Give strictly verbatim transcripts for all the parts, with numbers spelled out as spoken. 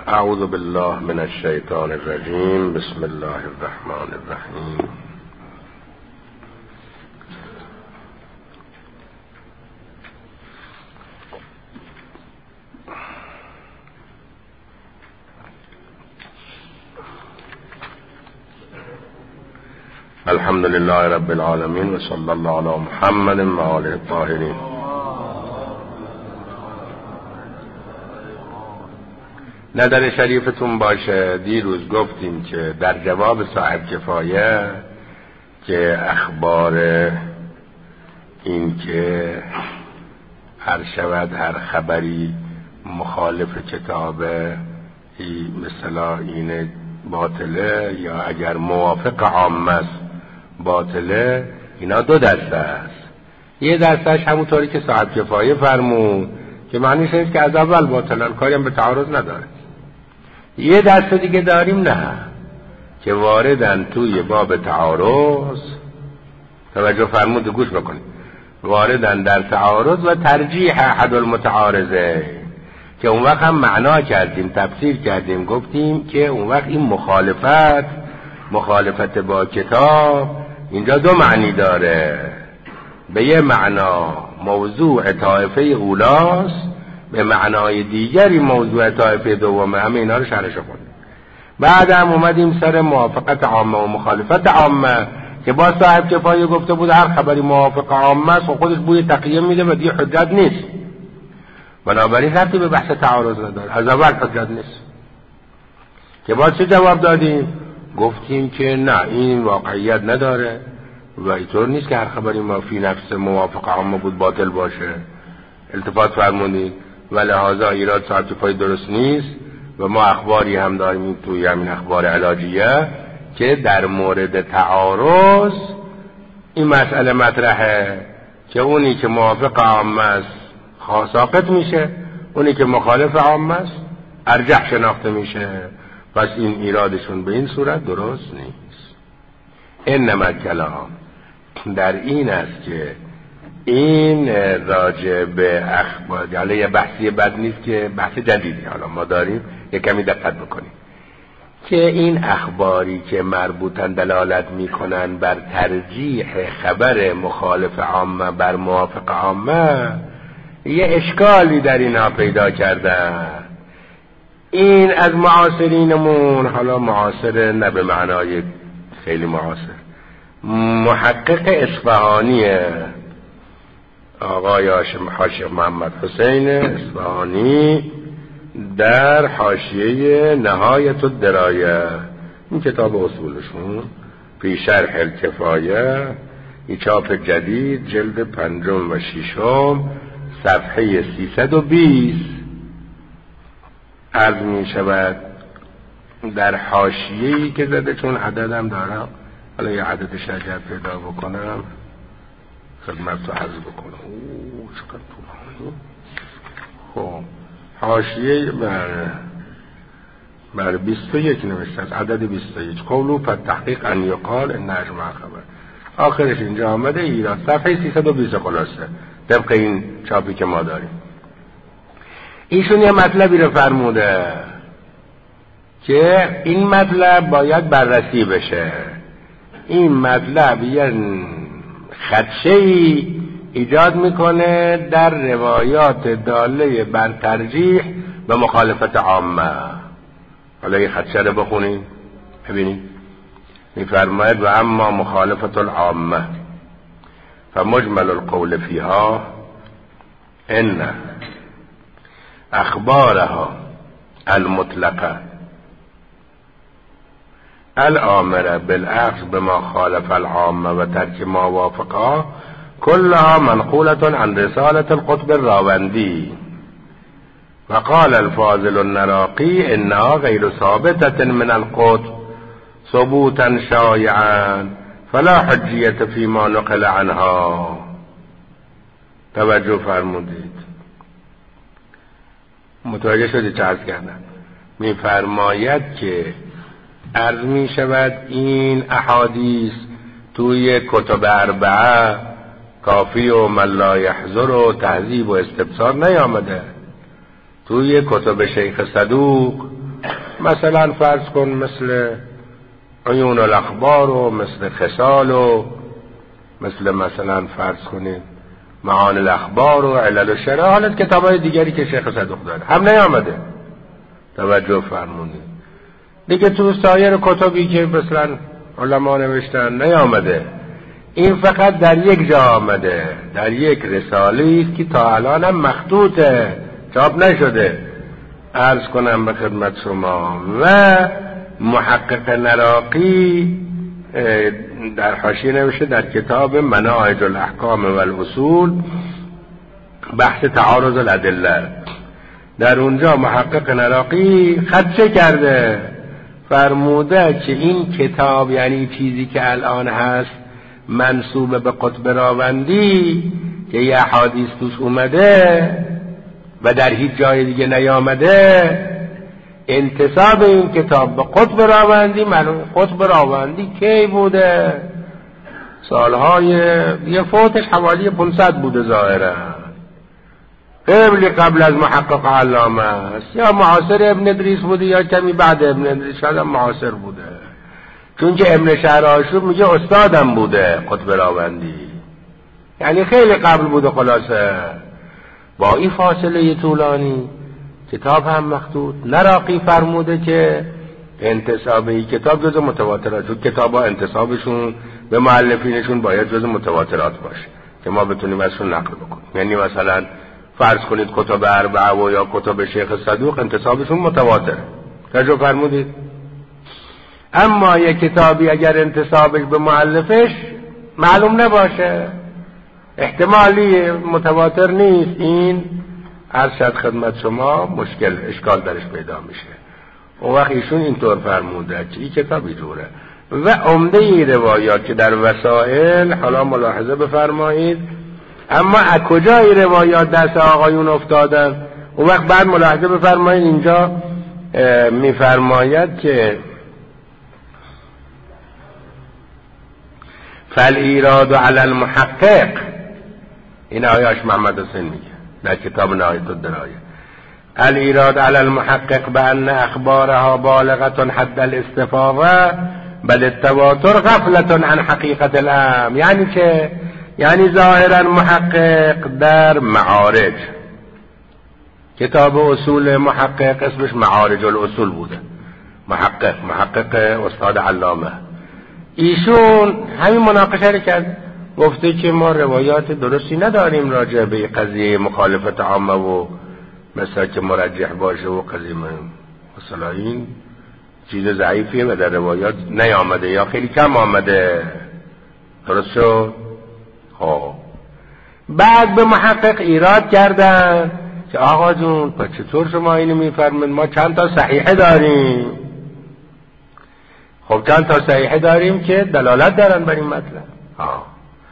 اعوذ بالله من الشیطان الرجیم. بسم الله الرحمن الرحیم. الحمد لله رب العالمین و صلی الله علی محمد و آله الطاهرین. نظر شریفتون باشه دیروز گفتیم که در جواب صاحب کفایه که اخبار این که هر شود هر خبری مخالف کتابه مثلا این باطله یا اگر موافق عامه است باطله، اینا دو دسته است. یه دستهش همونطوری که صاحب کفایه فرمود که معنیش اینه که از اول باطلن، کاری هم به تعارض نداره. یه دسته دیگه داریم نه که واردن توی باب تعارض، توجه فرمود گوش بکنید، واردن در تعارض و ترجیح احد المتعارضه، که اون وقت هم معنا کردیم، تفسیر کردیم، گفتیم که اون وقت این مخالفت مخالفت با کتاب اینجا دو معنی داره. به یه معنا موضوع طایفه اولاست، به معنای دیگری موضوع طایفه دومه. همه اینا رو شرحش کنیم. بعد هم اومدیم سر موافقت عامه و مخالفت عامه که با صاحب کفایه گفته بود هر خبری موافق عامه است و خودش بوی تقیه میده و دیگه حجت نیست، بنابراین ربطی به بحث تعارض نداره، از اول حجت نیست. که با چه جواب دادیم؟ گفتیم که نه، این واقعیت نداره و اینطور نیست که هر خبری ما فی نفس موافق عامه بود باطل باشه. التفات فرمودید و لحاظا ایراد صاحب کفایه درست نیست و ما اخباری هم داریم توی همین اخبار علاجیه که در مورد تعارض این مسئله مطرحه که اونی که موافق عامه است ساقط میشه، اونی که مخالف عامه است ارجح شناخته میشه. پس این ایرادشون به این صورت درست نیست. انما کلام در این است که این راجع به اخبار، حالا یه بحثی بد نیست که بحث جدیدی حالا ما داریم، یه کمی دقت بکنیم که این اخباری که مربوطن دلالت میکنن بر ترجیح خبر مخالف عامه بر موافق عامه، یه اشکالی در اینها پیدا کردن. این از معاصرینمون، حالا معاصر نه به معنای خیلی معاصر، محقق اصفهانیه، آقای حاشیه محمد حسین اصفهانی در حاشیه نهایت الدرایه، این کتاب اصولشون فی شرح الکفایه، این چاپ جدید جلد پنجم و ششم صفحه سیصد و بیست عرض می شود در حاشیه‌ای که زده، چون عددم دارم حالا یه عدد شجر پیدا بکنم خدمت تو عرض بکنم. اوه چقدر طولانی. خب حاشیه بر بر بیست و یک نوشته است، عدد بیست و یک. قولو فتحقیق ان یقال ان اجمع خبر، آخرش اینجا آمده ایراد، صفحه سیصد و بیست خلاصه طبق این چاپی که ما داریم. ایشون یه مطلبی رو فرموده که این مطلب باید بررسی بشه. این مطلب یه خدشه‌ای ایجاد میکنه در روایات داله بر ترجیح و مخالفت عامه. حالا یه خدشه رو بخونیم ببینیم. میفرماید و اما مخالفت العامه فمجمل القول فيها ان اخبارها المطلقه الامره بالاخذ بما خالف العامه و ترک ما وافقها كلها منقولة عن رسالة القطب الراوندي وقال الفاضل النراقي انها غير ثابتة من القطب ثبوتا شائعا فلا حجیت فيما نقل عنها. توجه فرمودید، متوجه شدید چه عرض کردن؟ می فرماید که عرض می شود این احادیث توی کتب اربعه کافی و من لا یحضر و تهذیب و استبصار نیامده، توی کتب شیخ صدوق مثلا فرض کن مثل عیون الاخبار و مثل خصال و مثل مثلا فرض کنید معانی الاخبار و علل الشرع، حالت کتابای دیگری که شیخ صدوق داره هم نیامده. توجه فرمونید دیگه تو سایر کتبی که مثلا علما نوشتن نیامده. این فقط در یک جا آمده، در یک رساله است که تا الان هم مخطوطه، چاپ نشده. عرض کنم به خدمت شما و محقق نراقی در حاشیه نوشته در کتاب مناهج الاحکام و الاصول بحث تعارض الادله، در اونجا محقق نراقی خدشه کرده، فرموده که این کتاب یعنی چیزی که الان هست منسوب به قطب راوندی که یه احادیث توش اومده و در هیچ جای دیگه نیامده، انتساب این کتاب به قطب راوندی معلوم قطب راوندی کی بوده؟ سالهای یه فوتش حوالی پانصد بوده ظاهرا، قبل قبل از محقق علامه است، یا معاصر ابن ادریس بوده یا کمی بعد ابن ادریس، شاید هم معاصر بوده، چون که ابن شهرآشوب میگه استادم بوده قطب راوندی، یعنی خیلی قبل بوده. خلاصه با این فاصله طولانی کتاب هم مخطوط. نراقی فرموده که انتساب این کتاب جز متواترات، چون کتاب ها انتسابشون به مؤلفینشون باید جز متواترات باشه که ما بتونیم ازشون نقل بکنیم. یعنی مثلا فرض کنید کتب اربعه و یا کتب شیخ صدوق انتسابشون متواتره، توجه فرمودید. اما یک کتابی اگر انتسابش به مؤلفش معلوم نباشه، احتمالی متواتر نیست، این ارشد خدمت شما مشکل اشکال درش پیدا میشه. اون وقت ایشون اینطور فرموده که این کتابی جوره و عمده ای روایات که در وسائل، حالا ملاحظه بفرمایید، اما از کجا این روایات دست آقایون افتادن؟ اون وقت بعد ملاحظه بفرمایید اینجا میفرماید که فالایراد علی المحقق، این آیاش محمد حسین میگه در کتاب نهایت الدرایه، الایراد علی المحقق بان اخبارها بالغه حد الاستفاضه بل التواتر غفلة عن حقیقت الامر. یعنی که یعنی ظاهرا محقق در معارج، کتاب اصول محقق اسمش معارج الاصول بوده، محقق محقق استاد علامه، ایشون همین مناقشه رو کرد، گفته که ما روایات درستی نداریم راجع به قضیه مخالفت عامه و مثلا که مرجح باشه و قضیه مثلا این چیز ضعیفیه و در روایات نیامده یا خیلی کم آمده. درست شد؟ خب بعد به محقق ایراد کردن که آقا جون پس چطور شما اینو میفرمید؟ ما چند تا صحیحه داریم. خب چند تا صحیحه داریم که دلالت دارن بر این مطلب. ها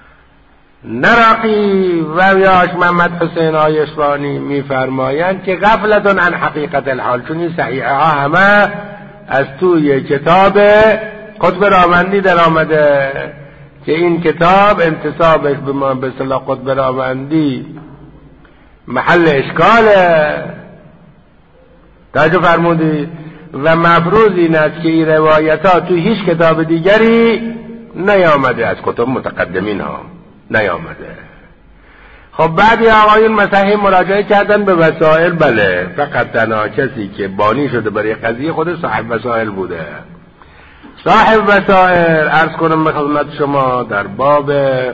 نراقی و یاش محمد حسین آیشوانی میفرمایند که غفلتون عن حقیقت الحال، چون این صحیحه ها همه از توی کتاب قطب راوندی در آمده که این کتاب انتسابش به ما به اصطلاح قطب راوندی محل اشکاله. توجه فرمودید؟ و مفروض این است که این روایت ها تو هیچ کتاب دیگری نیامده، از کتب متقدمین ها نیامده. خب بعدی آقایون مثلا مراجعه کردن به وسائل، بله فقط تنها کسی که بانی شده برای قضیه خود صاحب وسائل بوده. صاحب وسائل عرض کنم به خدمت شما در باب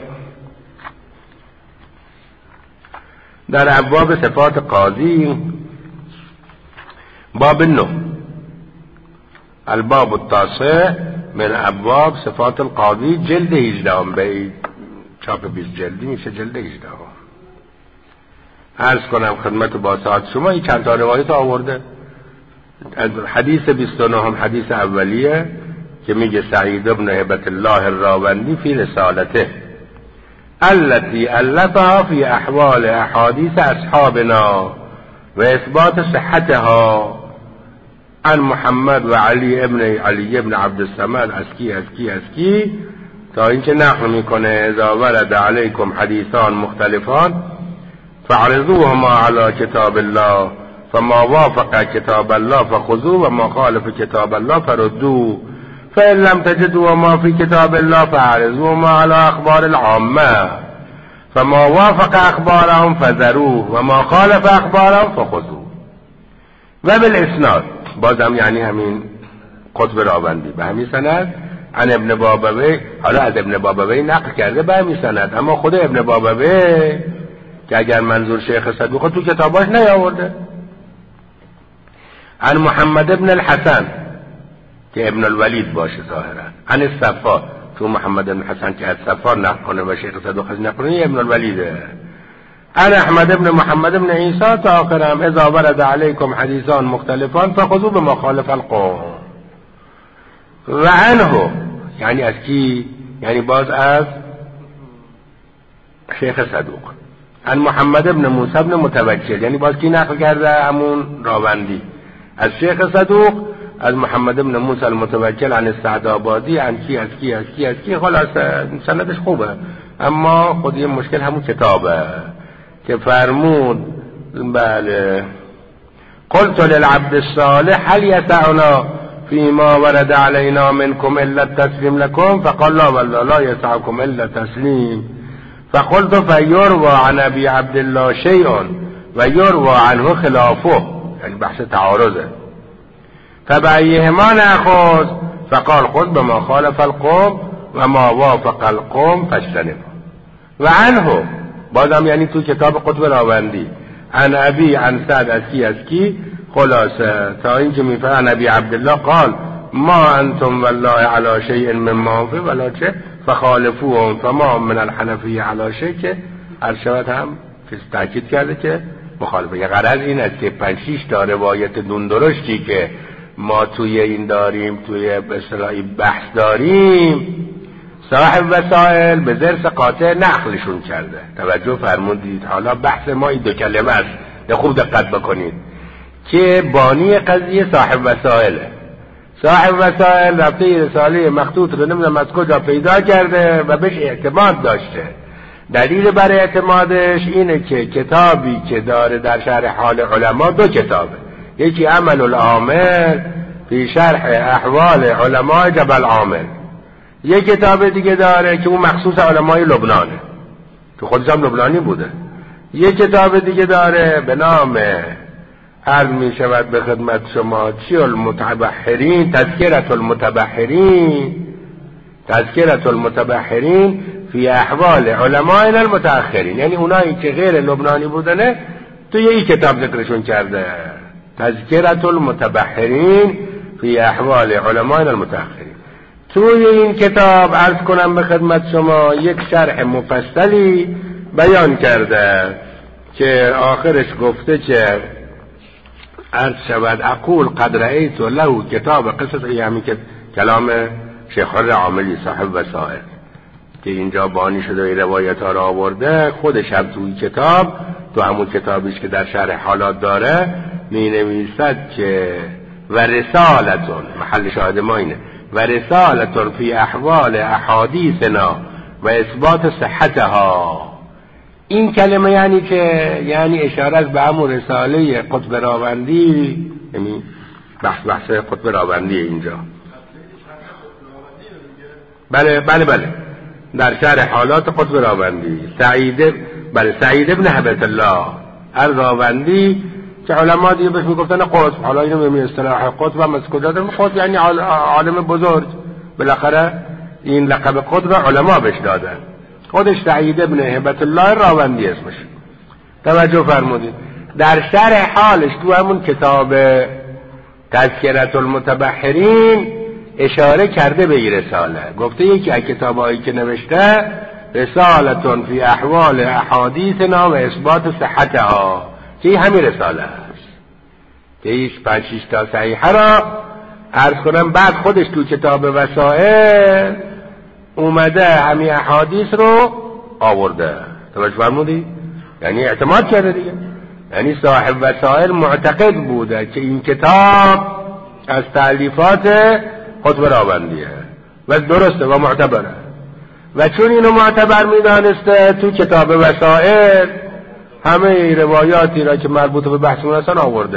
در ابواب صفات قاضی، باب نه، الباب التاسع من ابواب صفات القاضی، جلد هجده به چاپ بیست جلدی میشه، جلد هجده. عرض کنم خدمت با ساعت شما این چند تا روایت آورده. حدیث بیست و نه هم حدیث اولیه که میگه سعید ابن هبت الله الراوندی فی رسالته التي الفها فی احوال احادیث اصحابنا و اثبات صحتها عن محمد و علی ابن علی ابن عبد الصمد اسکی اسکی اسکی تا اینکه نقل میکنه اذا ورد علیکم حدیثان مختلفان فعرضوهما على کتاب الله فما وافق کتاب الله فخذوه و ما خالف کتاب الله فردوه فإن لم تجدوا ما في كتاب الله فاعرضوا ما على اخبار العامه فما وافق اخبارهم فذروه و ما خالف اخبارهم فخذوه. و بالاسناد بازم یعنی همین قطب راوندی به همین سند عن ابن بابوی، حالا از ابن بابوی نقل کرده به همین سند، اما خود ابن بابوی که اگر منظور شیخ صدوق تو کتاباش نیاورده. عن محمد ابن الحسن که ابن الولید باشه ظاهرا، عن الصفا تو محمد ابن الحسن که از صفا نقل کنه و شیخ صدوق از نقل کنه ابن الولیده. عن احمد ابن محمد ابن عیسی تا آخرم اذا ورد علیکم حدیثان مختلفان فخذوا بما خالف القوم. و عنه یعنی از کی؟ یعنی باز از شیخ صدوق. عن محمد ابن موسی ابن متوکل یعنی باز کی نقل کرده؟ همون راوندی از شیخ صدوق از محمد ابن موسی المتوکل عن السعدآبادی عن کی از کی از کی از کی. خلاص سندش خوبه، اما خود یه مشکل همون کتابه که فرمود بله قلت للعبد الصالح هل يسعنا فيما ورد علينا منكم الا التسليم لكم فقال لا والله لا يسعكم الا تسليم فقلت فيروى عن ابي عبد الله شيء ويروى عنه خلافه يعني بحث تعارضه فبأيهما نأخذ فقال خذ بما خالف القوم وما وافق القوم فاجتنبه. و عنه بازم یعنی تو کتاب قطب راوندی عن ابی عن سعد از کی از کی خلاصه تا اینکه میفرماید نبی عبدالله قال ما انتم والله علی شیء مما فی ولا چه فخالفوهم فما من الحنفیه علی شیء که ارشد هم تاکید کرده که مخالفه. یه غرض این است که پنج شش تا روایت دون درشتی که ما توی این داریم، توی به اصطلاح بحث داریم، صاحب وسائل به ذرس قاطع نقلشون کرده. توجه فرمودید؟ حالا بحث ما این دو کلمه است، خوب دقت بکنید که بانی قضیه صاحب وسائله. صاحب وسائل رفته ای رساله مخطوط رو نمیدونم از کجا پیدا کرده و بهش اعتماد داشته. دلیل بر اعتمادش اینه که کتابی که داره در شرح حال علما دو کتابه، یکی عمل العامل فی شرح احوال علماء جبل عامل، یک کتاب دیگه داره که اون مخصوص علمای لبنانه، تو خودش هم لبنانی بوده. یک کتاب دیگه داره به نام عرض می شود به خدمت شما چی المتبحرین، تذکرة المتبحرین، تذکرة المتبحرین فی احوال علماء المتأخرین، یعنی اونایی که غیر لبنانی بودنه تو یه کتاب ذکرشون کرده، تذکرة المتبحرین فی احوال علماء المتأخرین. توی این کتاب عرض کنم به خدمت شما یک شرح مفصلی بیان کرده که آخرش گفته که عرض شود اقول قد رأیت له کتاب قصص، یعنی که کلام شیخ عاملی صاحب وسائل که اینجا بانی شده این روایت ها را آورده، خودش هم توی کتاب، تو همون کتابیش که در شرح حالات داره می نویسد که و رسالتون، محل شاهد ما اینه، و رسالتون فی احوال احادیثنا و اثبات صحتها. این کلمه یعنی که یعنی اشاره است به همون رساله قطب راوندی، یعنی بحث بحث قطب راوندی اینجا. بله بله بله در شرح حالات قطب راوندی سعید بله سعید ابن هبت الله الراوندی که علما دیگه بهش میگفتن قطب، حالا اینو به اصطلاح قطب هم از کجا دارن؟ قطب یعنی عالم بزرگ، بالاخره این لقب قطب علما بهش دادن. خودش سعید ابن هبت الله راوندی اسمش. توجه فرمودید در شرح حالش تو همون کتاب تذکرة المتبحرین اشاره کرده به این رساله، گفته یکی از کتابایی که نوشته رسالتون فی احوال احادیثنا و اثبات صحتها، که همین رساله است که ایش پنج شش تا صحیحه را عرض کنم. بعد خودش تو کتاب وسائل اومده همین احادیث رو آورده. توجه فرمودی؟ یعنی اعتماد کرده دیگه، یعنی صاحب وسائل معتقد بوده که این کتاب از تألیفات قطب راوندیه و درسته و معتبره، و چون اینو معتبر میدانسته تو کتاب وسائل همه روایاتی را که مربوط به بحثمون هستن آورده.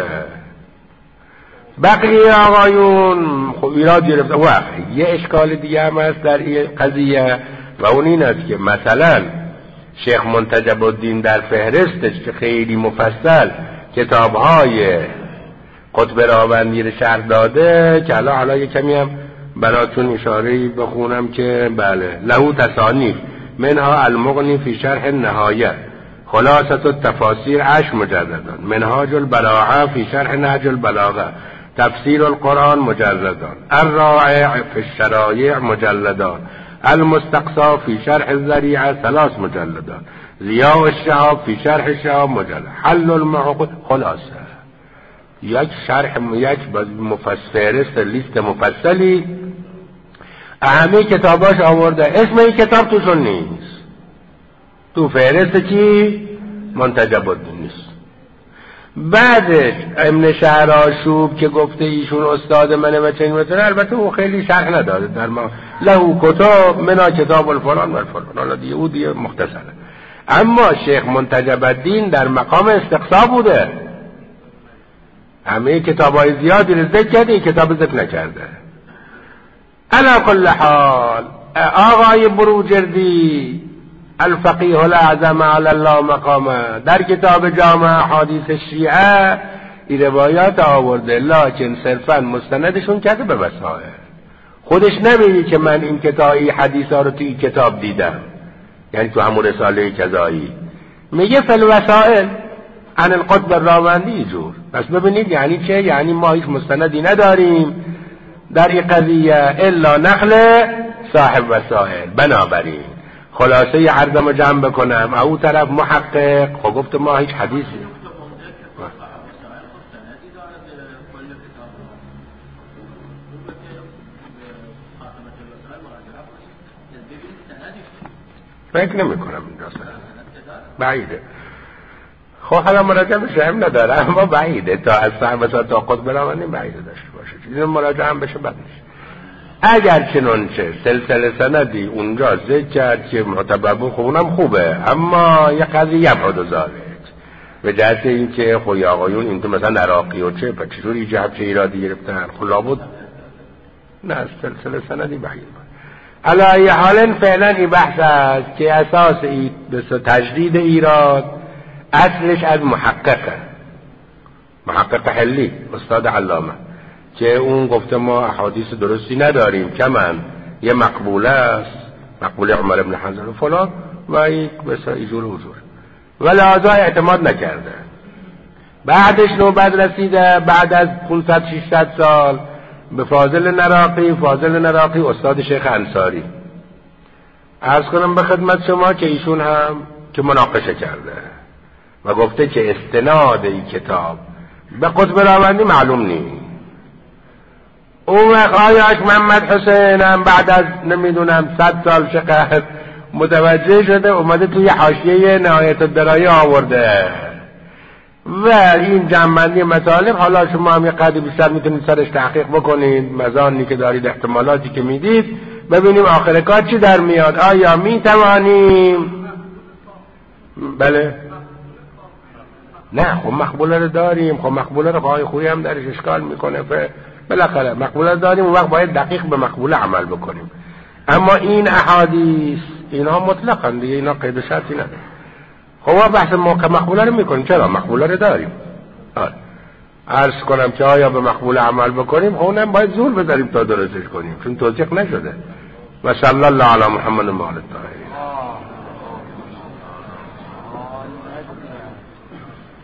بقیه آقایون خب ایراد گرفته. و یه اشکال دیگه هم هست در این قضیه و اون این است که مثلا شیخ منتجب الدین در فهرستش که خیلی مفصل کتابهای قطب راوندی رو شرح داده که حالا حالا یه کمی هم براتون اشاره‌ای بخونم که بله له تصانیف منها المغنی فی شرح النهایه خلاصة التفاسیر عشر مجلدان منهاج البلاغه فی شرح نهج البلاغه تفسیر القرآن مجلدان الرائع فی الشرایع مجلدان المستقصى فی شرح الذریعه ثلاث مجلدان ضیاء الشهاب فی شرح الشهاب مجلد حل المعقول. خلاصه یک شرح یک مفسرست لیست مفصلی همه کتاباش آورده. اسم این کتاب توشون نیست، تو فهرست چی؟ منتجب الدین نیست. بعدش ابن شهرآشوب که گفته ایشون استاد منه و چنین مثلا، البته او خیلی شرح نداره در ما له کتاب منا کتاب الفلان و الفلان، حالا دیگه او دیگه مختصره. اما شیخ منتجب الدین در مقام استقصا بوده، همه کتابای زیادی رو ذکر کرده، این کتاب ذکر نکرده. علی کل حال آقای بروجردی الفقیه الاعظم علی الله مقامه در کتاب جامع احادیث شیعه این روایات آورده، لکن صرفا مستندشون کرده به وسائل. خودش نمیگه که من این کتاب این حدیثا رو تو این کتاب دیدم، یعنی تو همون رساله کذایی، میگه فی الوسائل عن القطب الراوندی جور. پس ببینید یعنی چه؟ یعنی ما هیچ مستندی نداریم در این قضیه الا نقل صاحب وسائل. بنابراین خلاصه عرضمو جمع بکنم، او طرف محقق خب گفت ما هیچ حدیثی فکر نمی کنم این داستان بعیده. خب حالا مراجعه بشه هم نداره، اما بعیده تا از صاحب وسائل تا قطب راوندی بعیده داشته باشه. این مراجعه هم بشه بعدش. اگر چنانچه سلسله سندی اونجا ذکر کرد که معتبر بود، خب اونم خوبه، اما یه قضیه یبعد و ذالک به جهت این که خب آقایون این تو مثلا عراقی و چه پس چطوری جهت چه ایرادی گرفتن، خب لابد نه سلسله سندی بعید بود. علی حال فعلا این بحث است که اساس این تجدید ایراد اصلش از محققه، محقق حلی استاد علامه، که اون گفته ما احادیث درستی نداریم، کمن یه مقبوله است، مقبوله عمر ابن حنظل و فلان و یک بسا ایجور و حضور و لحظه اعتماد نکرده. بعدش نوبت رسیده بعد از پانصد ششصد سال به فاضل نراقی. فاضل نراقی استاد شیخ انصاری، عرض کنم به خدمت شما که ایشون هم که مناقشه کرده و گفته که استناد این کتاب به قطب راوندی معلوم نیست. اون وقت آیاش محمد حسین هم بعد از نمیدونم صد سال شقت متوجه شده اومده توی حاشیه نهایت الدرایه آورده و این جمع‌بندی مطالب. حالا شما هم یه قدری بیشتر میتونید سرش تحقیق بکنید، مزانی که دارید، احتمالاتی که میدید، ببینیم آخر کار چی در میاد. آیا میتوانیم بله نه خب مقبوله رو داریم، خب مقبوله رو آقای خویی هم درش اشکال میکنه، بالاخره مقبوله رو داریم، اون وقت باید دقیق به مقبوله عمل بکنیم. اما این احادیث اینا مطلقاً دیگه، اینا قید و شرطی نداره. خب بحث موقع مقبوله رو میکنیم، چرا مقبوله رو داریم. آره عرض کنم که آیا به مقبوله عمل بکنیم، خب اونم باید زور بذاریم تا درستش کنیم، چون توضیح نشده. و صلی الله علی محمد و آل الطاهرین.